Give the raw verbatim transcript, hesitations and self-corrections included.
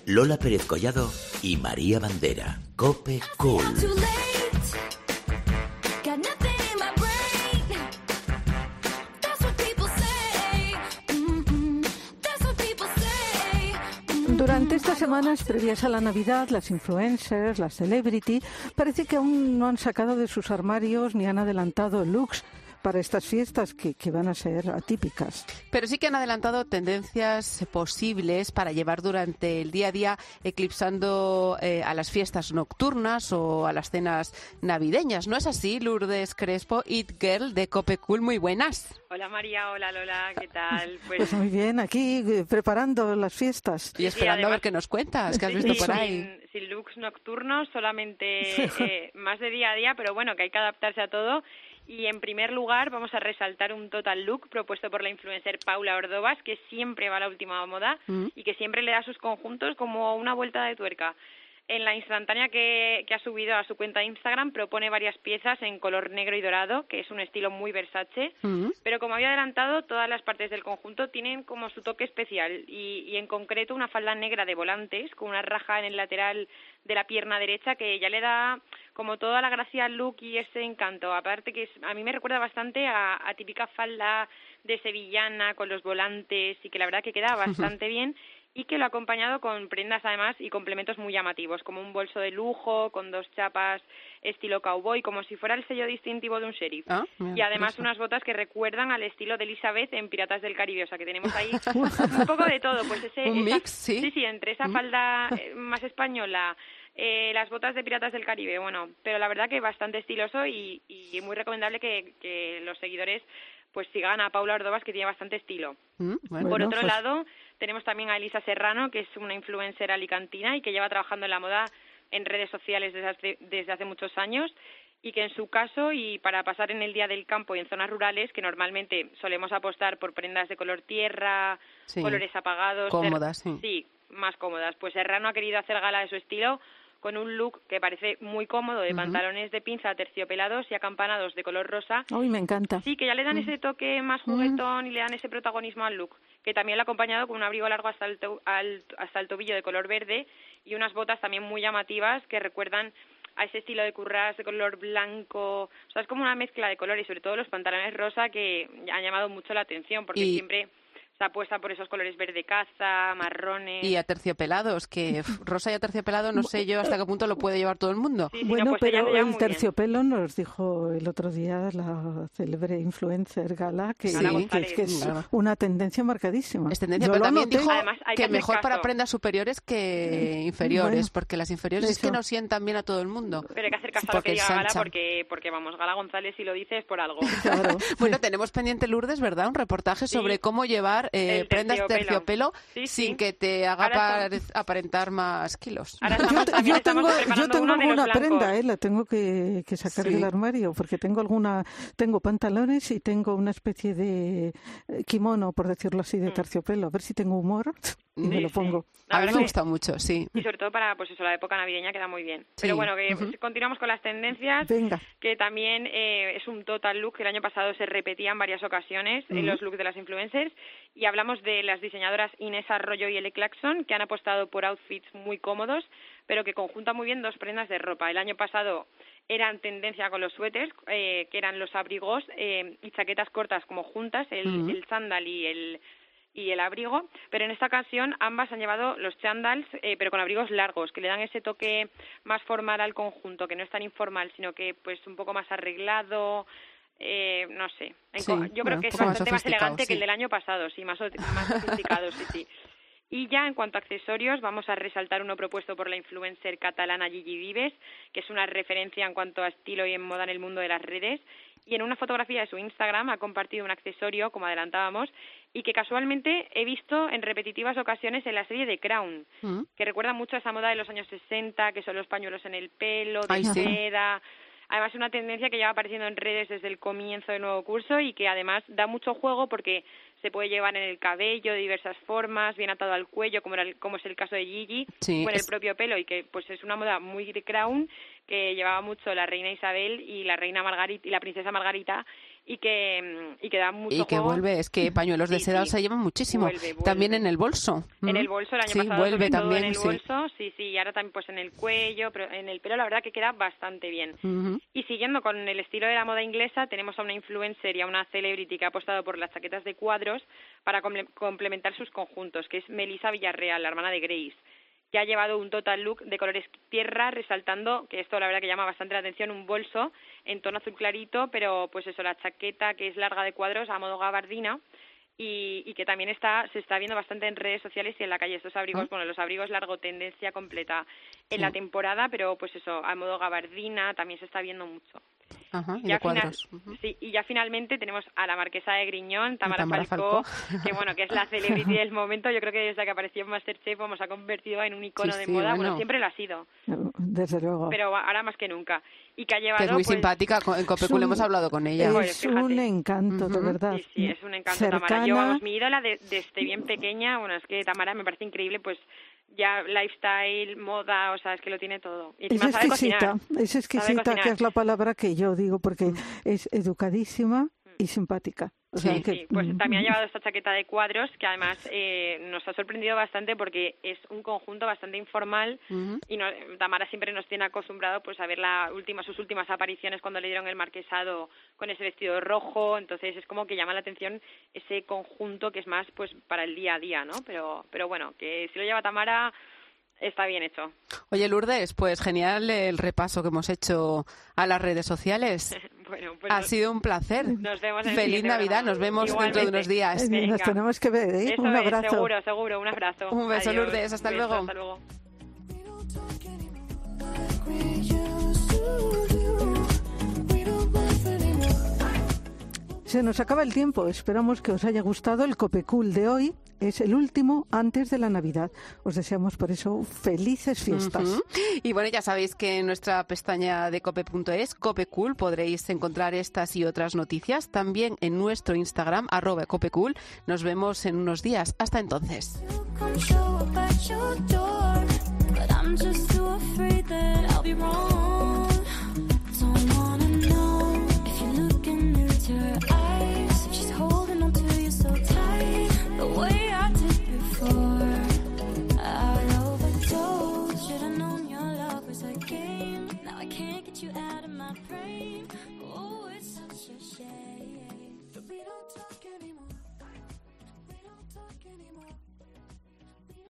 Lola Pérez Collado y María Bandera. COPE Cool. Durante estas semanas previas a la Navidad, las influencers, las celebrity, parece que aún no han sacado de sus armarios ni han adelantado looks para estas fiestas que, que van a ser atípicas. Pero sí que han adelantado tendencias posibles para llevar durante el día a día, eclipsando eh, a las fiestas nocturnas o a las cenas navideñas. ¿No es así, Lourdes Crespo, It Girl de COPE Cool? Muy buenas. Hola María, hola Lola, ¿qué tal? Pues, pues muy bien, aquí eh, preparando las fiestas. Y esperando sí, además, a ver qué nos cuentas, qué has visto sí, por ahí. Sin, sin looks nocturnos, solamente eh, más de día a día, pero bueno, que hay que adaptarse a todo. Y en primer lugar vamos a resaltar un total look propuesto por la influencer Paula Ordovás, que siempre va a la última moda mm. y que siempre le da a sus conjuntos como una vuelta de tuerca. En la instantánea que, que ha subido a su cuenta de Instagram propone varias piezas en color negro y dorado, que es un estilo muy Versace, mm. pero como había adelantado, todas las partes del conjunto tienen como su toque especial y, y en concreto una falda negra de volantes con una raja en el lateral de la pierna derecha que ya le da como toda la gracia al look y ese encanto. Aparte que es, a mí me recuerda bastante a, a típica falda de sevillana con los volantes y que la verdad que queda bastante bien. Y que lo ha acompañado con prendas además y complementos muy llamativos, como un bolso de lujo, con dos chapas estilo cowboy, como si fuera el sello distintivo de un sheriff. Ah, y además eso. Unas botas que recuerdan al estilo de Elizabeth en Piratas del Caribe, o sea que tenemos ahí un poco de todo. Pues ese, un esa, mix, sí. Sí, sí, entre esa falda más española, eh, las botas de Piratas del Caribe, bueno, pero la verdad que bastante estiloso y, y muy recomendable que, que los seguidores pues sigan a Paula Ordovás, que tiene bastante estilo. Mm, bueno, Por otro pues... lado, tenemos también a Elisa Serrano, que es una influencer alicantina y que lleva trabajando en la moda en redes sociales desde hace, desde hace muchos años y que en su caso, y para pasar en el día del campo y en zonas rurales, que normalmente solemos apostar por prendas de color tierra, sí, colores apagados. Cómodas, sí. Sí, más cómodas. Pues Serrano ha querido hacer gala de su estilo con un look que parece muy cómodo de uh-huh. pantalones de pinza terciopelados y acampanados de color rosa. Uy, me encanta. Sí, que ya le dan uh-huh. ese toque más juguetón uh-huh. y le dan ese protagonismo al look, que también lo ha acompañado con un abrigo largo hasta el, to- al, hasta el tobillo de color verde y unas botas también muy llamativas que recuerdan a ese estilo de curras de color blanco. O sea, es como una mezcla de colores, sobre todo los pantalones rosa que han llamado mucho la atención porque y... siempre se apuesta por esos colores verde caza, marrones. Y aterciopelados, que rosa y aterciopelado no sé yo hasta qué punto lo puede llevar todo el mundo. Sí, sí, bueno, no, pues pero el terciopelo bien. Nos dijo el otro día la célebre influencer Gala que, sí, que, que es claro. una tendencia marcadísima. Es tendencia, yo pero también noté. dijo Además, hay que, que mejor caso. para prendas superiores que inferiores, bueno, porque las inferiores eso. Es que no sientan bien a todo el mundo. Pero hay que hacer caso a lo que diga Gala porque, porque vamos, Gala González si lo dice es por algo. Claro. Bueno, tenemos pendiente, Lourdes, ¿verdad? Un reportaje sobre sí. cómo llevar eh, prendas terciopelo sí, sí. sin que te haga par- aparentar más kilos. Yo, te, yo tengo, yo tengo alguna prenda, eh, la tengo que, que sacar sí. del armario, porque tengo alguna, tengo pantalones y tengo una especie de kimono, por decirlo así, de terciopelo. A ver si tengo humor y sí, me lo pongo. Sí. A mí me gusta mucho, sí. Y sobre todo para pues eso, la época navideña queda muy bien. Sí. Pero bueno, que uh-huh. continuamos con las tendencias. Venga. Que también eh, es un total look que el año pasado se repetía en varias ocasiones uh-huh. en los looks de las influencers. Y hablamos de las diseñadoras Inés Arroyo y Elle Claxon, que han apostado por outfits muy cómodos, pero que conjuntan muy bien dos prendas de ropa. El año pasado eran tendencia con los suéteres, eh, que eran los abrigos eh, y chaquetas cortas como juntas, el, uh-huh. el chándal y el y el abrigo, pero en esta ocasión ambas han llevado los chándals, eh, pero con abrigos largos, que le dan ese toque más formal al conjunto, que no es tan informal, sino que pues un poco más arreglado, eh, no sé. En sí, co- yo bueno, creo que es bastante más elegante sí. que el del año pasado, sí, más, más sofisticado, sí, sí. Y ya en cuanto a accesorios, vamos a resaltar uno propuesto por la influencer catalana Gigi Vives, que es una referencia en cuanto a estilo y en moda en el mundo de las redes. Y en una fotografía de su Instagram ha compartido un accesorio, como adelantábamos, y que casualmente he visto en repetitivas ocasiones en la serie The Crown, ¿Mm? que recuerda mucho a esa moda de los años sesenta, que son los pañuelos en el pelo, de Ay, seda. Sí. Además, es una tendencia que lleva apareciendo en redes desde el comienzo del nuevo curso y que además da mucho juego porque se puede llevar en el cabello de diversas formas, bien atado al cuello, como, era el, como es el caso de Gigi, sí, o en es... el propio pelo, y que pues es una moda muy de Crown que llevaba mucho la reina Isabel y la reina Margarita y la princesa Margarita, y que y que da mucho y que juego. vuelve, es que pañuelos de sí, seda sí. se llevan muchísimo. Vuelve, vuelve. También en el bolso. En el bolso el año sí, pasado vuelve sobre todo también, en el sí. bolso, sí, sí, y ahora también pues en el cuello, pero en el pelo la verdad que queda bastante bien. Uh-huh. Y siguiendo con el estilo de la moda inglesa, tenemos a una influencer y a una celebrity que ha apostado por las chaquetas de cuadros para comple- complementar sus conjuntos, que es Melissa Villarreal, la hermana de Grace, que ha llevado un total look de colores tierra, resaltando, que esto la verdad que llama bastante la atención, un bolso en tono azul clarito, pero pues eso, la chaqueta que es larga de cuadros a modo gabardina, y, y que también está se está viendo bastante en redes sociales y en la calle. Estos abrigos, ¿Ah? bueno, los abrigos largo tendencia completa en sí. la temporada, pero pues eso, a modo gabardina también se está viendo mucho. Ajá, y ya de cuadros. Final, uh-huh. sí, y ya finalmente tenemos a la marquesa de Griñón, Tamara, Tamara Falcó, Falcó, que bueno, que es la celebrity del momento. Yo creo que desde que apareció en MasterChef vamos, ha convertido en un icono sí, de sí, moda. Bueno. bueno, siempre lo ha sido. Desde luego. Pero ahora más que nunca. Y que ha llevado, que es muy pues, simpática, en Copecul hemos hablado con ella. Es un encanto, uh-huh. de verdad. Sí, sí, es un encanto, Cercana. Tamara. Yo, vamos, mi ídola de, desde bien pequeña, bueno, es que Tamara me parece increíble, pues ya lifestyle, moda, o sea, es que lo tiene todo. Y es exquisita, es exquisita, que es la palabra que yo digo, porque mm. es educadísima y simpática. O sea, sí, que... sí, pues también ha llevado esta chaqueta de cuadros que además eh, nos ha sorprendido bastante porque es un conjunto bastante informal uh-huh. y no, Tamara siempre nos tiene acostumbrado pues a ver la última, sus últimas apariciones cuando le dieron el marquesado con ese vestido rojo, entonces es como que llama la atención ese conjunto que es más pues para el día a día, ¿no? Pero, pero bueno, que si lo lleva Tamara está bien hecho. Oye, Lourdes, pues genial el repaso que hemos hecho a las redes sociales. Bueno, pues ha nos, sido un placer. Nos vemos en Feliz el Navidad, nos vemos Igualmente. dentro de unos días. Venga. Nos tenemos que ver, ¿eh? Eso un abrazo. Es, seguro, seguro, un abrazo. Un beso, Adiós. Lourdes, hasta un beso, luego. Hasta luego. Se nos acaba el tiempo. Esperamos que os haya gustado el Copecul de hoy. Es el último antes de la Navidad. Os deseamos por eso felices fiestas. Uh-huh. Y bueno, ya sabéis que en nuestra pestaña de cope punto es, Copecul, podréis encontrar estas y otras noticias. También en nuestro Instagram, arroba Copecul. Nos vemos en unos días. Hasta entonces. You out of my brain. Oh, it's such a shame that we don't talk anymore. We don't talk anymore.